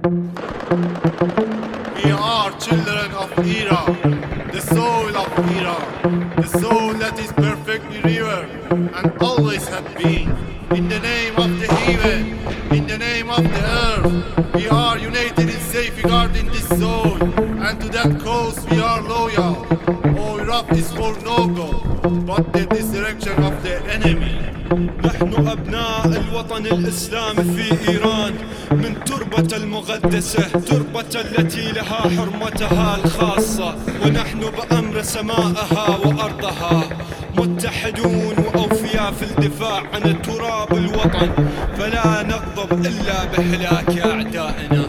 We are children of Iran, the soul of Iran, the soul that is perfectly revered and always had been. In the name of the heaven, in the name of the earth, we are united in safeguarding this soul, and to that cause we are loyal. Our Iraq is for no goal, but the destruction of the enemy. نحن أبناء الوطن الإسلامي في إيران، من تربة المقدسة، تربة التي لها حرمتها الخاصة، ونحن بأمر سمائها وأرضها متحدون وأوفياء في الدفاع عن تراب الوطن، فلا نغضب إلا بهلاك أعدائنا.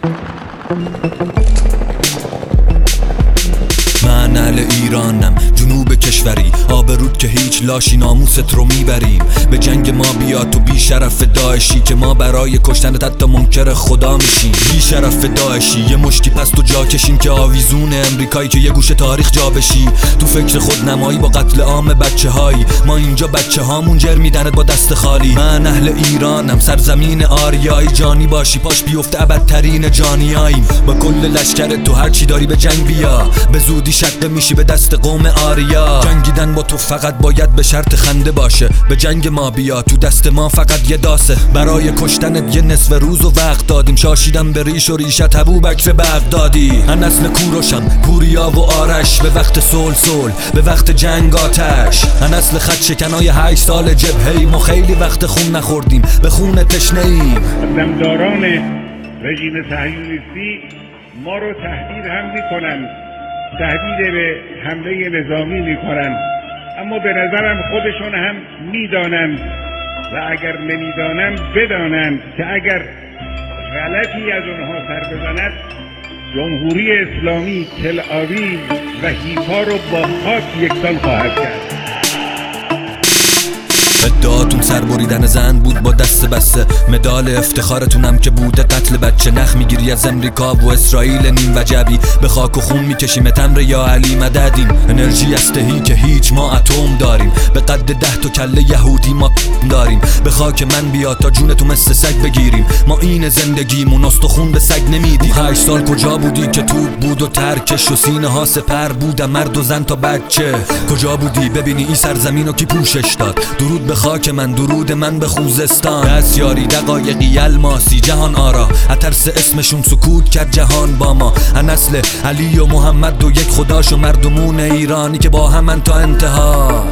من اهل ایرانم، جنوب کشوری، آبرود که هیچ لاشی ناموست رو میبریم. به جنگ ما بیا تو بی شرف داعشی، که ما برای کشتن حتی منکر خدا میشیم. بی شرف داعشی یه مشتی پس تو جا کشین، که آویزون امریکایی که یه گوشه تاریخ جا بشی. تو فکر خود نمایی با قتل عام بچه هایی، ما اینجا بچه هامون جر میدند با دست خالی. من اهل ایرانم، سرزمین آریایی، جانی باشی پاش بیفته ابدترین جانیاییم. با کل لشکر تو هرچی داری به جنگ بیا، به زودی شکل میشی به دست قوم آریا. جنگیدن با تو فقط باید به شرط خنده باشه، به جنگ ما بیا تو دست ما فقط یه داسه. برای کشتنت یه نصف روز و وقت دادیم، شاشیدم به ریش و ریشت ابوبکر بغدادی. من نسل کوروشم، پوریا و آرش، به وقت صلح به وقت جنگ آتش. من نسل خط شکنای 8 سال جبهه‌ای، ما خیلی وقت خون نخوردیم، به خون تشنه‌ایم. دمداران رژیم صهیونیستی ما رو تهدید هم میکنن، تهدید به حمله نظامی میکنن، اما به نظرم خودشون هم میدانند و اگر نمیدانند بدانند که اگر غلطی از اونها سر بزند، جمهوری اسلامی تل آویو و حیفا رو با خاک یکسان خواهد کرد. ادعاتون سر بریدن زن بود با دست بسته، مدال افتخارتونم که بوده قتل بچه. نخ میگیری از امریکا و اسرائیل نیم وجبی، به خاک و خون میکشیم تمر یا علی مددیم. انرژی استهی که هیچ، ما اتم داریم، به قد 10 تا کله یهودی ما داریم. به خاک من بیا تا جونتو مثل سگ بگیریم، ما این زندگیمون استخون به سگ نمیدیم. 8 سال کجا بودی که توپ بود و ترکش و سینه ها سپر بودن، مرد و زن تا بچه. کجا بودی ببینی این سرزمینو کی پوشش داد؟ درود به خاک من، درود من به خوزستان. دستیاری دقایقی الماسی، جهان آرا، اترس اسمشون سکوت کرد جهان با ما. نسل علی و محمد و یک خداش و مردمون ایرانی که با همن تا انتهاش.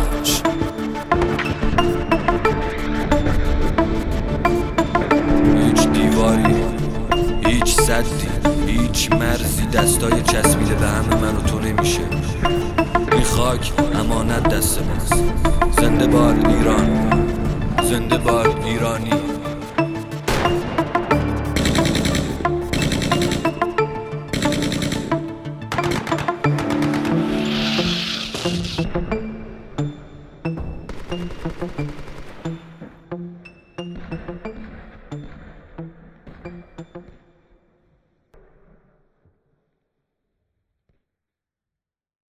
هیچ دیواری، هیچ سدی، هیچ مرزی دستای چسبیده به همه من و تو نمیشه. این خاک امانت دست ماست. زنده باد ایران، زنده باد ایرانی.